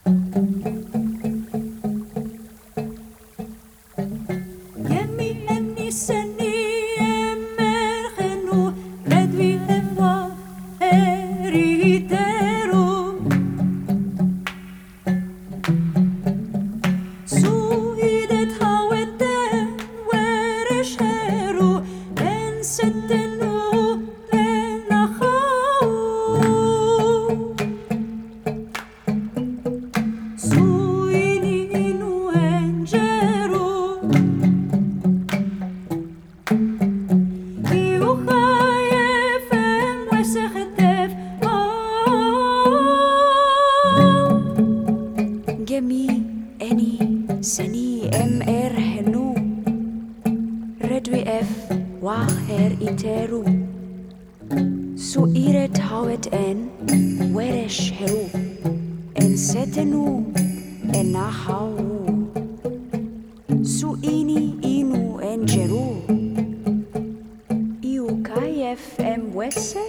Gemi, Eni, Sani, MR, Henu, Redwi F, Waher Iteru, Suiret Hawet En, Weresh Heru, En Setenu, Enahau, Suini Inu Enjeru, Iukayef M Wese.